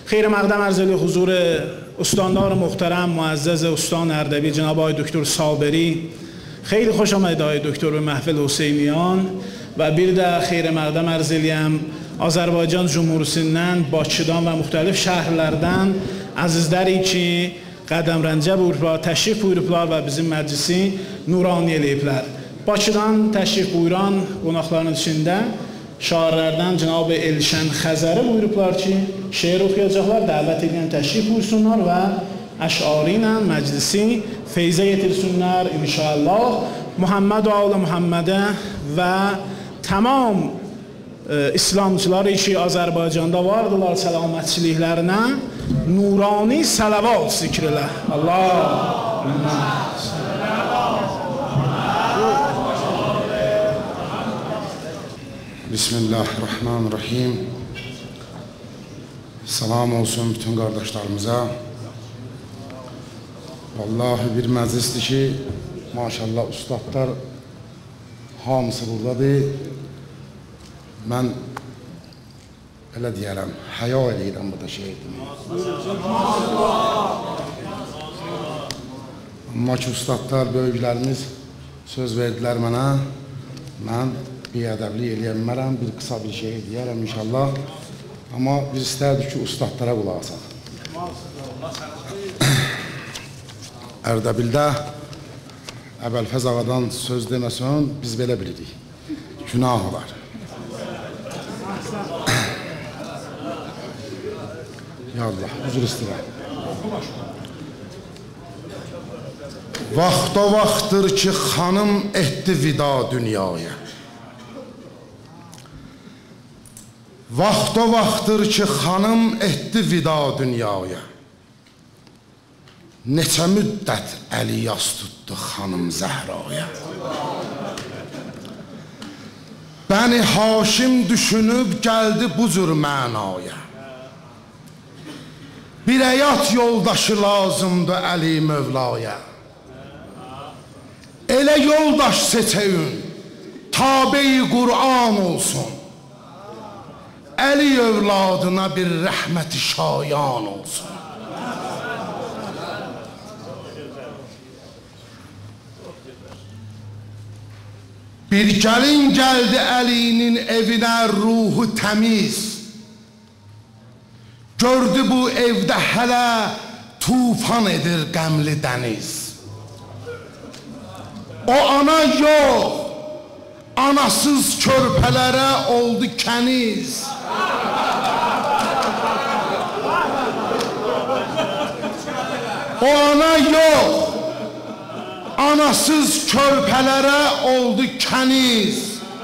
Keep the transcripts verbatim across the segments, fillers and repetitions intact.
خیر مقدم عرض حضور استاندار محترم معزز استان اردبیل جناب آقای دکتر صابری. خیلی خوش آمدید آقای دکتر به محفل حسینیان و bir də xeyir məqdəm ərz eləyəm Azərbaycan Cumhurisindən, Bakıdan və müxtəlif şəhərlərdən əzizləri ki, qədəmrəncə buyurublar, təşrif buyurublar və bizim məclisi nurani eləyiblər. Bakıdan təşrif buyuran qonaqların içində şairlərdən Cənab-ı Elşən Xəzəri buyurublar ki, şeir oxuyacaqlar, dəvət edən təşrif buyursunlar və əşarı ilə məclisi feyzə yetirsinlər inşallah. Muhammed və Alı Muhammedə və tamam e, İslamcıları ki Azərbaycanda vardılar səlamətçiliklərinə nurani salavat zikr elə. Allahümmə Bismillahirrahmanirrahim. Salam olsun bütün qardaşlarımıza. Vallahi bir məclisdir ki, maşallah ustadlar hamısı buradadır. Mən elə deyərəm, həya eləyirəm bu da şey etdim. Amma ki, ustadlar, böyüklərimiz söz verdilər mənə. Mən biədəblik eləyəmərəm, bir qısa bir şey deyərəm inşallah. Amma biz istərdik ki, ustadlara qulaq asaq. Ərdəbildə Əbəlfəz ağadan söz deməsən, biz belə bilirik. Günah olar. Ya Allah, üzr istəyirəm. Vaxt o vaxtdır ki, xanım etdi vida dünyaya. Vaxt o vaxtdır ki, xanım etdi vida dünyaya. Neçə müddət əli yas tutdu xanım Zəhraya. Bəni Haşim düşünüb gəldi bu cür mənaya. Bir həyat yoldaşı lazımdı Əli Mövlaya. Elə yoldaş seçəyin, tabe-i Qur'an olsun. Əli övladına bir rəhməti şayan olsun. Bir gəlin gəldi Əlinin evinə ruhu təmiz. Gördü bu evdə hələ tufan edir qəmli dəniz. O ana yox, anasız körpələrə oldu kəniz. O ana yox, anasız körpələrə oldu kəniz.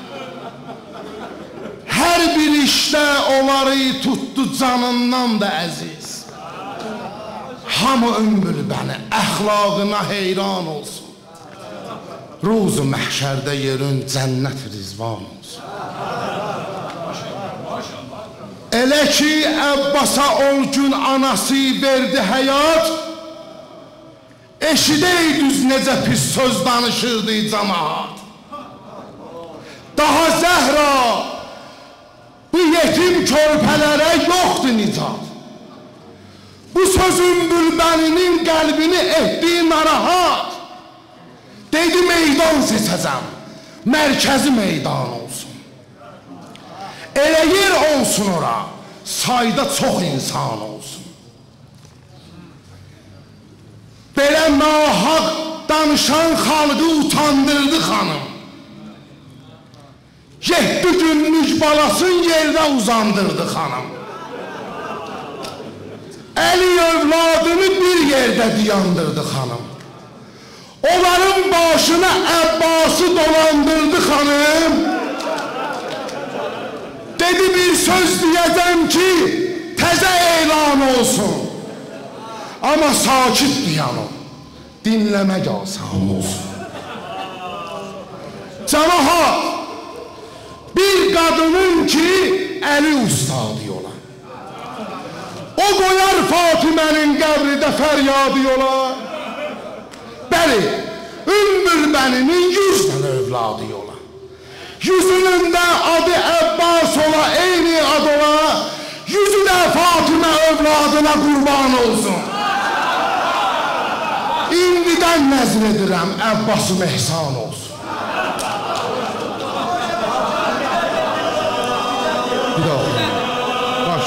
Hər bir işdə onları tutdu canından da əziz. Hamı ömür bəni əxlaqına heyran olsun. Ruzu məhşərdə yerin cənnət rizvan olsun. Elə ki Əbbasa on gün anası verdi həyat, eşidəydüz necə pis söz danışırdı cəmaat. Daha Zəhra bu yetim körpələrə yoxdur nicat. Bu sözün bülbəninin qəlbini etdiyi narahat. Dedi meydan seçəcəm, mərkəzi meydan olsun. Elə yer olsun ora, sayda çox insan olsun. Belə nahaq danışan xalqı utandırdı xanım. Yeddi günlük balasın yerdə uzandırdı xanım. Əli övladını bir yerdə diyandırdı xanım. Onların başına Əbbası dolandırdı xanım. Dedi bir söz deyəcəm ki, təzə elan olsun. Ama sakit diyanım, dinləmək asan olsun. Cəmahat, bir qadının ki, əli ustadı yola. O qoyar Fatimənin qəbridə fəryadi yola. Bəli, Ümmül Bəninin yüz tane övladı yola. Yüzünün də adı Əbbas ola, eyni ad ola. Yüzü də Fatimə övladına qurban olsun. İndidən nəzr edirəm, Əbbasım ehsan olsun. Bir daha oxuyun. Baş.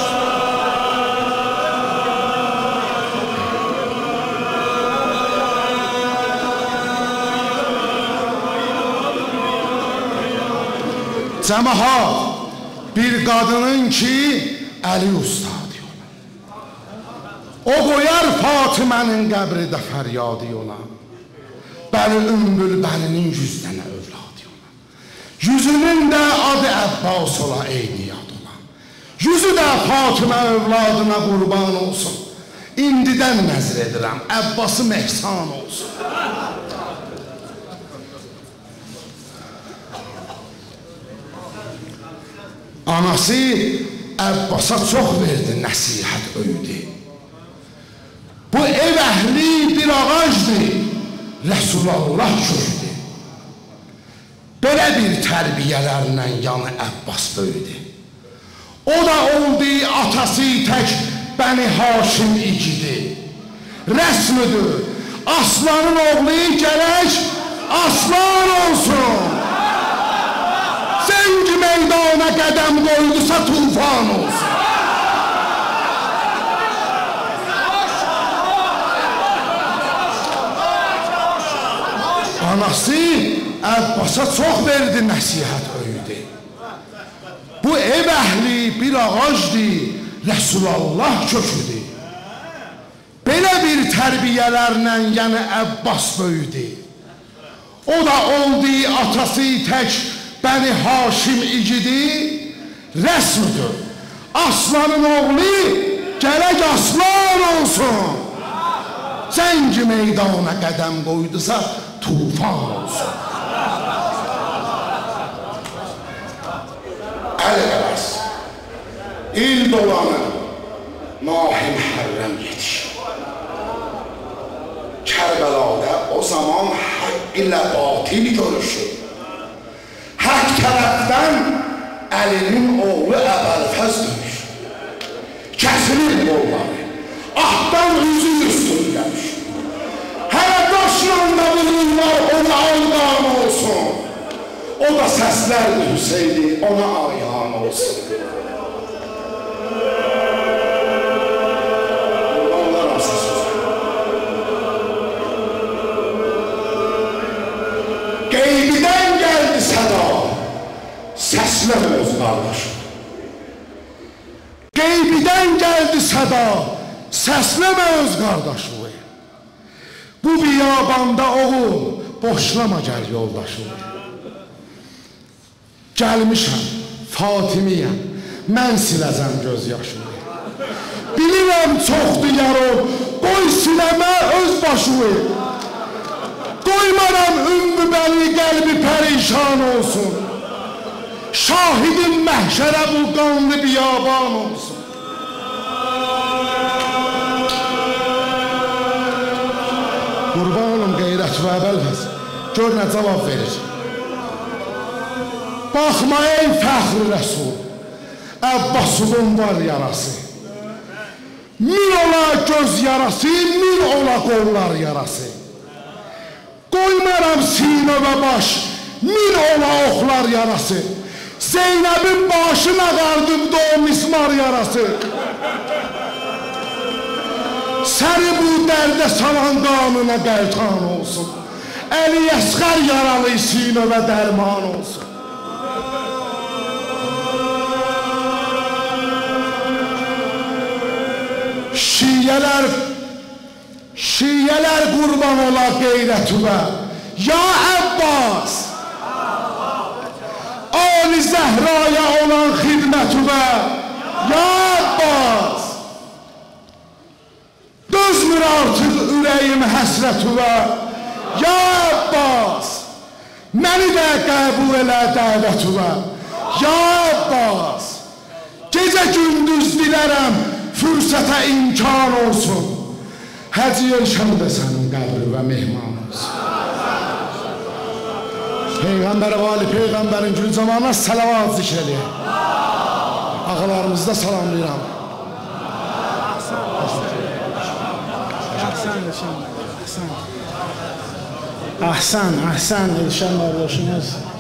Cəmahat, bir qadının ki, Əli Usta diyorlar. O qoyar Fatimənin qəbridə fəryadi yola. Bəli ümbül bəlinin yüz dənə övladı yola. Yüzünün də adı Əbbas ola, eyni yad ola. Yüzü də Fatimə övladına qurban olsun. İndidən nəzr edirəm, Əbbasım ehsan olsun. Anası Əbbasa çox verdi, nəsihət öyüdü. Bu ev əhli bir ağacdır, Rəsulallah köydü. Belə bir tərbiyələrlə yanı Əbbas böyüdü. O da oldu atası tək Bəni Haşim igidi. Rəsmüdür, aslanın oğlu gərək aslan olsun. Zəngi meydana qədəm qoydusa tufan olsun. Anası Əbbasa çox verdi, nəsihət öyüdü. Bu ev əhli bir ağacdır, Rəsulallah köküdür. Belə bir tərbiyələrlə yəni Əbbas böyüdü. O da oldu atası tək Bəni Haşim igidi. Rəsmüdür, aslanın oğlu gərək aslan olsun. Zəngi meydana qədəm qoydusa tufan olsun. Əl-Qəbəs il dolanı Mahi Məhərrəm yetişir. Kərbəlada o zaman haqq ilə batil görüşür. Haqq tərəfdən Əlinin oğlu Əbəlfəz dönüşür. Kəsilir qolları, ahdan üzü üstünləmiş. Hələ daşlarında bulunlar ona alqan olsun. O da səslərdi Hüseyni ona ayağın olsun. Onlara səs olsun. Qeybidən gəldi səda, səsləmə öz qardaşım. Qeybidən gəldi səda, səsləmə öz qardaşım. Bu biyabanda oğul, boşlama gəl yoldaşım. Gəlmişəm, Fatimiyəm, mən siləcəm göz yaşımı. Bilirəm çoxdur yaro, qoy siləmə öz başımı. Qoymaram ümmü bəli qəlbi pərişan olsun. Şahidim məhşərə bu qanlı biyaban olsun. Qurbanım qeyrət və Əbəlfəz, gör nə cavab verir. Baxma ey fəxri Rəsul, Əbbasımın var yarası. Min ola göz yarası, min ola qollar yarası. Qoymaram sinə və baş, min ola oxlar yarası. Zeynəbin başına qardıbdı o mismar yarası. Səni bu dərdə salan qanuna qəltan olsun. Əli Əsqər yaralı sinə və dərman olsun. Şiyələr, şiyələr qurban ola qeyrətüvə. Ya Əbbas, Ali Zəhraya olan xidmətüvə. Ya Əbbas, dözmür artıq ürəyim həsrətüvə. Ya Əbbas, məni də qəbul elə dəvətüvə. Ya Əbbas, gecə gündüz dilərəm fürsətə imkan olsun. Həcc Elşən də sənin qəbri və mehman olsun. Peyğəmbər-i Vali, Peyğəmbərin gül zamanına salavat zikr eləyək. Ağalarımızı da salamlayıram. Ahsan Elşan. Ahsan. Ahsan, ahsan Elşan qardaşımız.